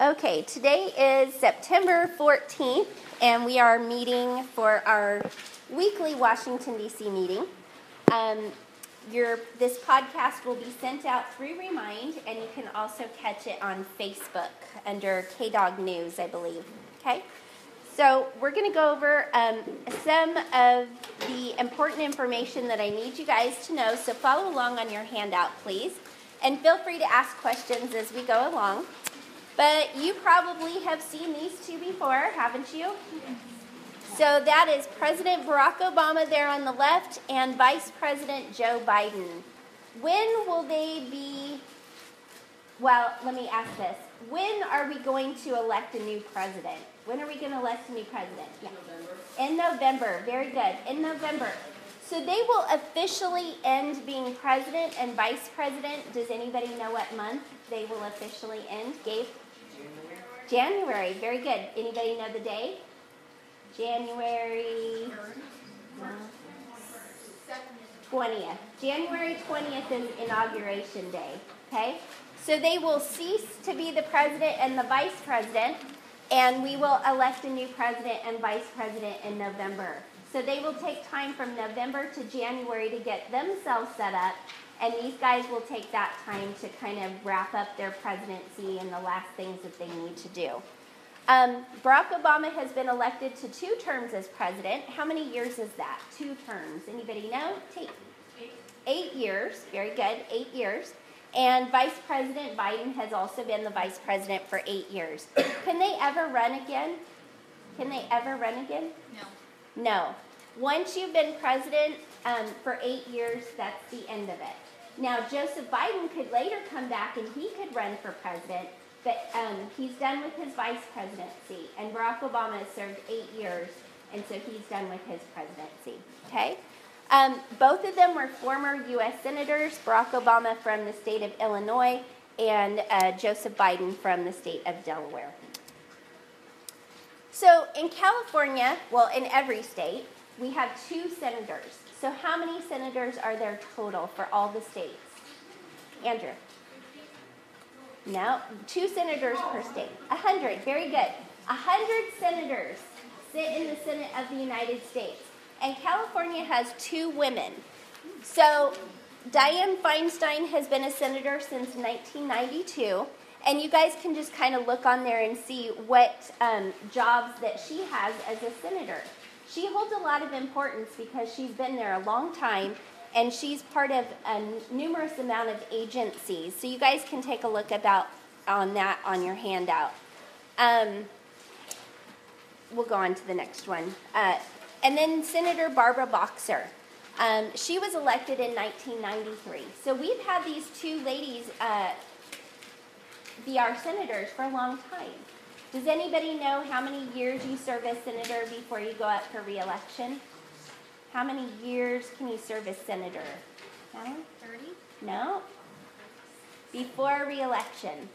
Okay, today is September 14th, and we are meeting for our weekly Washington, D.C. meeting. This podcast will be sent out through Remind, and you can also catch it on Facebook under KDOG News, I believe. Okay? So we're going to go over some of the important information that I need you guys to know, so follow along on your handout, please. And feel free to ask questions as we go along. But you probably have seen these two before, haven't you? So that is President Barack Obama there on the left and Vice President Joe Biden. When will they be, well, let me ask this. When are we going to elect a new president? When are we going to elect a new president? Yeah. In November. Very good. In November. So they will officially end being president and vice president. Does anybody know what month they will officially end? Gabe? January. Very good. Anybody know the day? January 20th. January 20th is Inauguration Day. Okay? So they will cease to be the president and the vice president, and we will elect a new president and vice president in November. So they will take time from November to January to get themselves set up, and these guys will take that time to kind of wrap up their presidency and the last things that they need to do. Barack Obama has been elected to 2 terms as president. How many years is that? 2 terms. Anybody know? 8 years. Very good. 8 years. And Vice President Biden has also been the vice president for 8 years. Can they ever run again? Can they ever run again? No. No. Once you've been president for 8 years, that's the end of it. Now, Joseph Biden could later come back and he could run for president, but he's done with his vice presidency. And Barack Obama has served 8 years, and so he's done with his presidency. Okay? Both of them were former U.S. senators, Barack Obama from the state of Illinois and Joseph Biden from the state of Delaware. So in California, well, in every state, we have 2 senators. So how many senators are there total for all the states? Andrew? No, 2 senators per state. 100, very good. 100 senators sit in the Senate of the United States. And California has 2 women. So Dianne Feinstein has been a senator since 1992. And you guys can just kind of look on there and see what jobs that she has as a senator. She holds a lot of importance because she's been there a long time, and she's part of a numerous amount of agencies. So you guys can take a look on that on your handout. We'll go on to the next one. And then Senator Barbara Boxer. She was elected in 1993. So we've had these 2 ladies be our senators for a long time. Does anybody know how many years you serve as senator before you go up for re-election? How many years can you serve as senator? 30? No. Before re-election.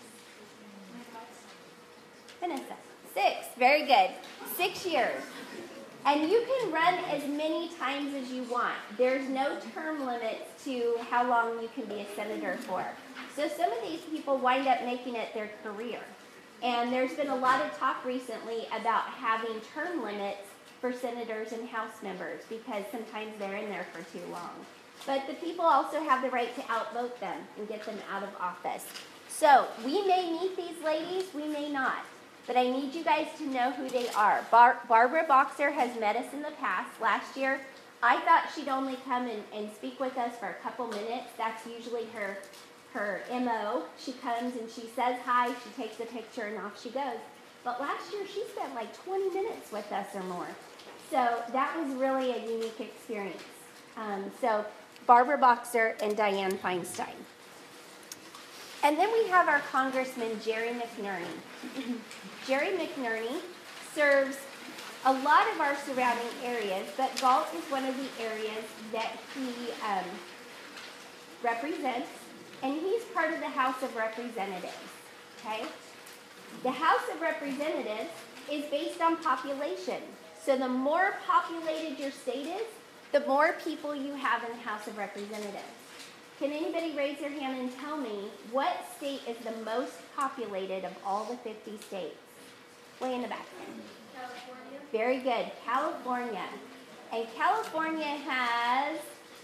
Vanessa. 6. Very good. 6 years. And you can run as many times as you want. There's no term limits to how long you can be a senator for. So some of these people wind up making it their career. And there's been a lot of talk recently about having term limits for senators and House members because sometimes they're in there for too long. But the people also have the right to outvote them and get them out of office. So we may meet these ladies, we may not. But I need you guys to know who they are. Barbara Boxer has met us in the past. Last year, I thought she'd only come and speak with us for a couple minutes. That's usually her MO. She comes and she says hi, she takes a picture, and off she goes. But last year, she spent like 20 minutes with us or more. So that was really a unique experience. So Barbara Boxer and Dianne Feinstein. And then we have our Congressman, Jerry McNerney. Jerry McNerney serves a lot of our surrounding areas, but Galt is one of the areas that he represents, and he's part of the House of Representatives, okay? The House of Representatives is based on population. So the more populated your state is, the more people you have in the House of Representatives. Can anybody raise their hand and tell me what state is the most populated of all the 50 states? Way in the back. California. Very good. California. And California has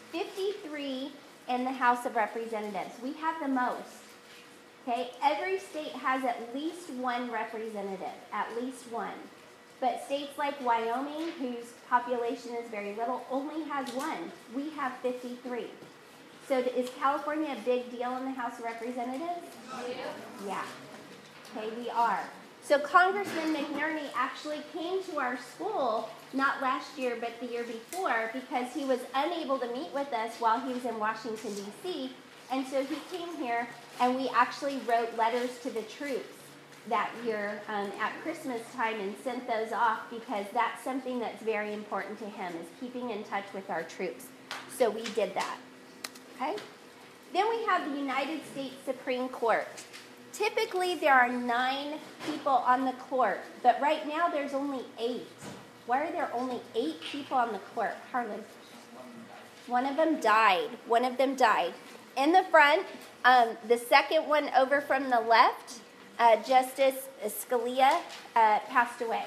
53 in the House of Representatives. We have the most. Okay? Every state has at least one representative. At least one. But states like Wyoming, whose population is very little, only has one. We have 53. So is California a big deal in the House of Representatives? Yeah. Okay, we are. So Congressman McNerney actually came to our school, not last year, but the year before, because he was unable to meet with us while he was in Washington, D.C., and so he came here, and we actually wrote letters to the troops that year at Christmas time and sent those off because that's something that's very important to him, is keeping in touch with our troops. So we did that. Okay? Then we have the United States Supreme Court. Typically, there are 9 people on the court, but right now there's only 8. Why are there only 8 people on the court? Harlan? One of them died. In the front, the second one over from the left, Justice Scalia passed away.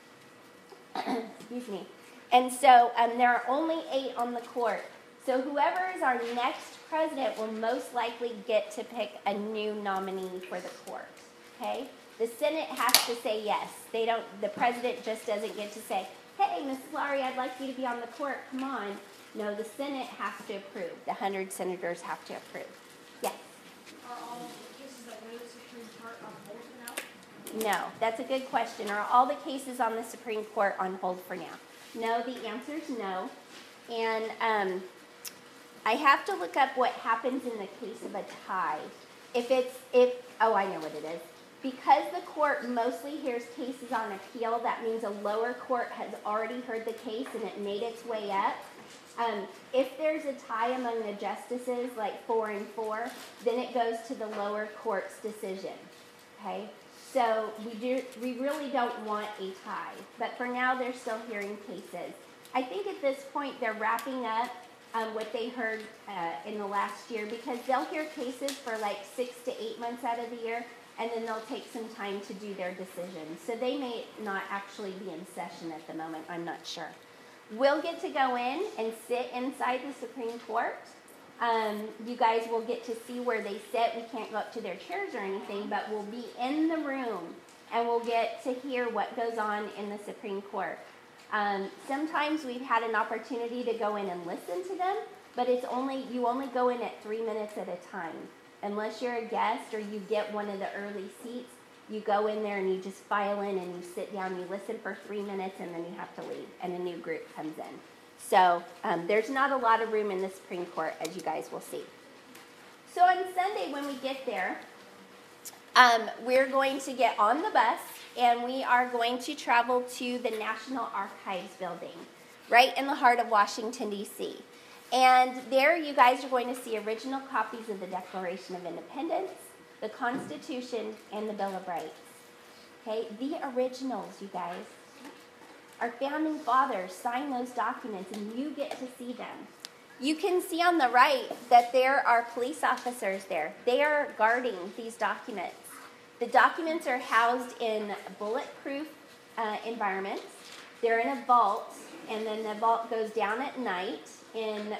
Excuse me. And so there are only 8 on the court. So whoever is our next president will most likely get to pick a new nominee for the court. Okay? The Senate has to say yes. The president just doesn't get to say, hey, Mrs. Lowry, I'd like you to be on the court. Come on. No, the Senate has to approve. The 100 senators have to approve. Yes? Are all the cases that go to the Supreme Court on hold for now? No, that's a good question. Are all the cases on the Supreme Court on hold for now? No, the answer is no. And I have to look up what happens in the case of a tie. I know what it is. Because the court mostly hears cases on appeal, that means a lower court has already heard the case and it made its way up. If there's a tie among the justices, like 4 and 4, then it goes to the lower court's decision. Okay? So we really don't want a tie. But for now, they're still hearing cases. I think at this point they're wrapping up what they heard in the last year, because they'll hear cases for like 6 to 8 months out of the year, and then they'll take some time to do their decisions. So they may not actually be in session at the moment. I'm not sure. We'll get to go in and sit inside the Supreme Court. You guys will get to see where they sit. We can't go up to their chairs or anything, but we'll be in the room, and we'll get to hear what goes on in the Supreme Court. Sometimes we've had an opportunity to go in and listen to them, but you only go in at 3 minutes at a time. Unless you're a guest or you get one of the early seats, you go in there and you just file in and you sit down, you listen for 3 minutes, and then you have to leave, and a new group comes in. So there's not a lot of room in the Supreme Court, as you guys will see. So on Sunday when we get there, we're going to get on the bus, and we are going to travel to the National Archives building, right in the heart of Washington, D.C. And there you guys are going to see original copies of the Declaration of Independence, the Constitution, and the Bill of Rights. Okay, the originals, you guys. Our founding fathers signed those documents, and you get to see them. You can see on the right that there are police officers there. They are guarding these documents. The documents are housed in bulletproof environments. They're in a vault, and then the vault goes down at night in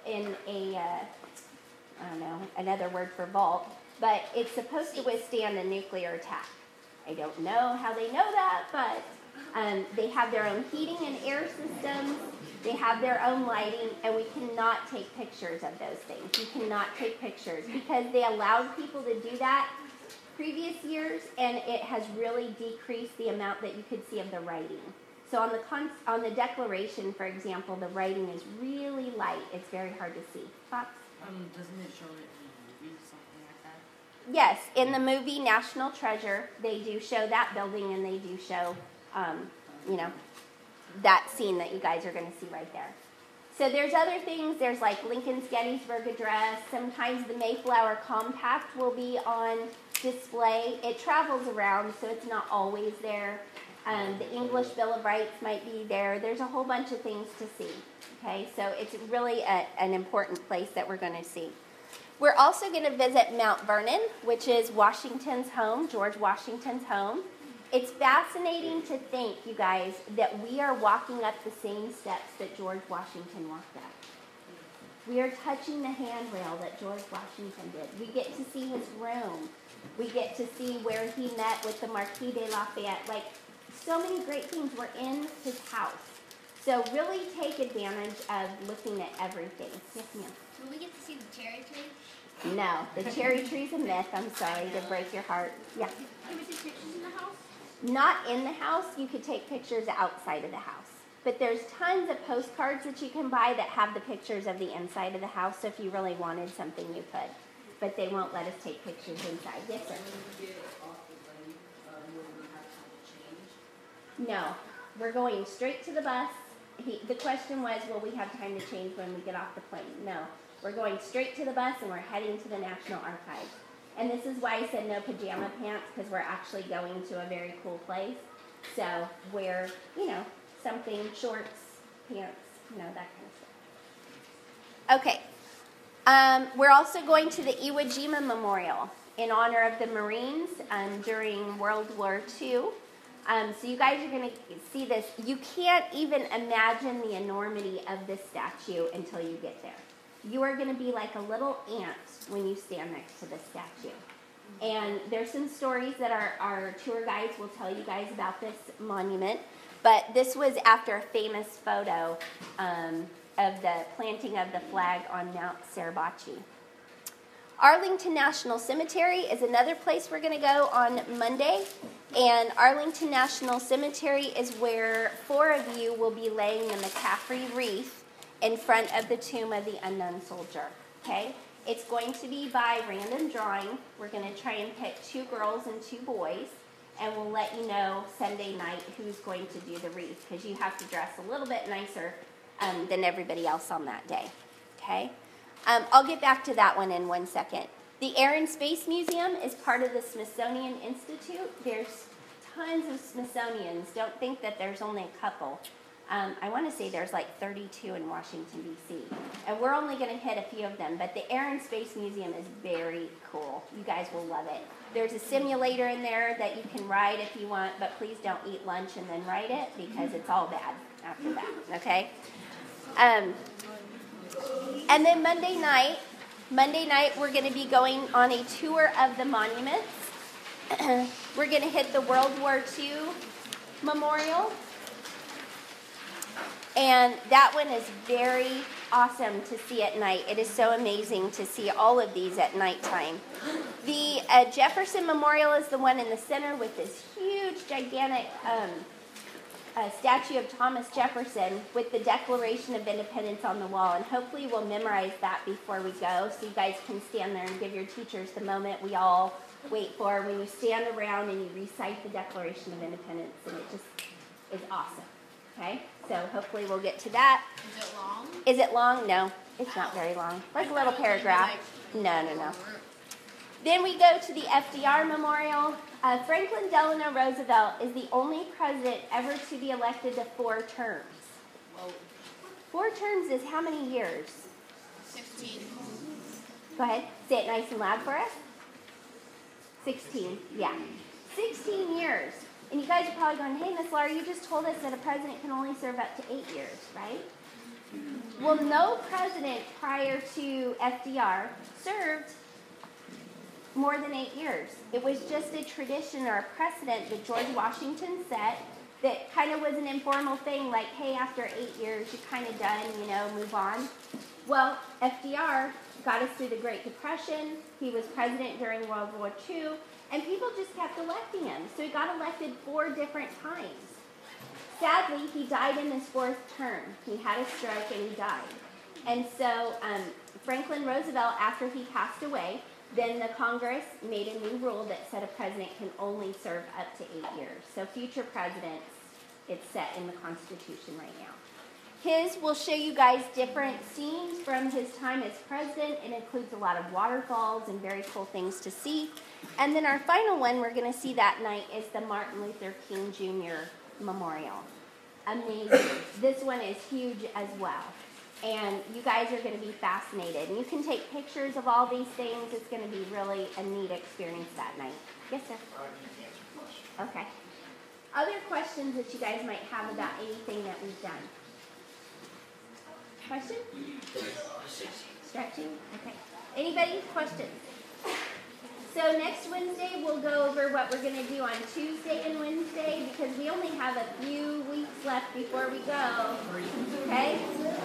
another word for vault, but it's supposed to withstand a nuclear attack. I don't know how they know that, but they have their own heating and air systems. They have their own lighting, and we cannot take pictures of those things. You cannot take pictures because they allowed people to do that previous years, and it has really decreased the amount that you could see of the writing. So on the Declaration, for example, the writing is really light. It's very hard to see. Thoughts? Doesn't it show it in a movie, something like that? Yes, in the movie National Treasure, they do show that building, and they do show, that scene that you guys are going to see right there. So there's other things. There's like Lincoln's Gettysburg Address. Sometimes the Mayflower Compact will be on display. It travels around, so it's not always there. The English Bill of Rights might be there. There's a whole bunch of things to see. Okay, so it's really an important place that we're going to see. We're also going to visit Mount Vernon, which is Washington's home, George Washington's home. It's fascinating to think, you guys, that we are walking up the same steps that George Washington walked up. We are touching the handrail that George Washington did. We get to see his room. We get to see where he met with the Marquis de Lafayette. Like, so many great things were in his house. So really take advantage of looking at everything. Yes, ma'am. Will we get to see the cherry tree? No, the cherry tree's a myth. I'm sorry to break your heart. Yeah. Can we take pictures in the house? Not in the house. You could take pictures outside of the house. But there's tons of postcards that you can buy that have the pictures of the inside of the house. So if you really wanted something, you could. But they won't let us take pictures inside. Yes, sir. No, we're going straight to the bus. The question was, will we have time to change when we get off the plane? No, we're going straight to the bus and we're heading to the National Archives. And this is why I said no pajama pants, because we're actually going to a very cool place. So wear, something, shorts, pants, that kind of stuff. Okay. We're also going to the Iwo Jima Memorial in honor of the Marines during World War II. So you guys are going to see this. You can't even imagine the enormity of this statue until you get there. You are going to be like a little ant when you stand next to this statue. And there's some stories that our tour guides will tell you guys about this monument. But this was after a famous photo of the planting of the flag on Mount Suribachi. Arlington National Cemetery is another place we're going to go on Monday. And Arlington National Cemetery is where 4 of you will be laying the McCaffrey wreath in front of the tomb of the unknown soldier. Okay? It's going to be by random drawing. We're going to try and pick 2 girls and 2 boys. And we'll let you know Sunday night who's going to do the wreath, because you have to dress a little bit nicer than everybody else on that day. Okay? I'll get back to that one in 1 second. The Air and Space Museum is part of the Smithsonian Institute. There's tons of Smithsonians. Don't think that there's only a couple. I want to say there's like 32 in Washington, D.C. And we're only going to hit a few of them. But the Air and Space Museum is very cool. You guys will love it. There's a simulator in there that you can ride if you want, but please don't eat lunch and then ride it, because it's all bad after that, okay? And then Monday night, we're going to be going on a tour of the monuments. We're going to hit the World War II Memorial. And that one is very awesome to see at night. It is so amazing to see all of these at nighttime. The Jefferson Memorial is the one in the center with this huge, gigantic statue of Thomas Jefferson with the Declaration of Independence on the wall. And hopefully we'll memorize that before we go, so you guys can stand there and give your teachers the moment we all wait for, when you stand around and you recite the Declaration of Independence. And it just is awesome. Okay? So hopefully we'll get to that. Is it long? Is it long? No, it's not very long. Like a little paragraph. No. Then we go to the FDR Memorial. Franklin Delano Roosevelt is the only president ever to be elected to 4 terms. Whoa. 4 terms is how many years? 16. Go ahead. Say it nice and loud for us. 16. Yeah. 16 years. And you guys are probably going, hey, Miss Laura, you just told us that a president can only serve up to 8 years, right? Well, no president prior to FDR served more than 8 years. It was just a tradition or a precedent that George Washington set that kind of was an informal thing, like, hey, after 8 years, you're kind of done, move on. Well, FDR got us through the Great Depression. He was president during World War II. And people just kept electing him. So he got elected 4 different times. Sadly, he died in his 4th term. He had a stroke and he died. And so Franklin Roosevelt, after he passed away, then the Congress made a new rule that said a president can only serve up to 8 years. So future presidents, it's set in the Constitution right now. His will show you guys different scenes from his time as president. It includes a lot of waterfalls and very cool things to see. And then our final one we're going to see that night is the Martin Luther King Jr. Memorial. Amazing. This one is huge as well. And you guys are going to be fascinated. And you can take pictures of all these things. It's going to be really a neat experience that night. Yes, sir? Okay. Other questions that you guys might have about anything that we've done? Question? Stretching? Okay. Anybody? Questions? So next Wednesday, we'll go over what we're going to do on Tuesday and Wednesday because we only have a few weeks left before we go. Okay?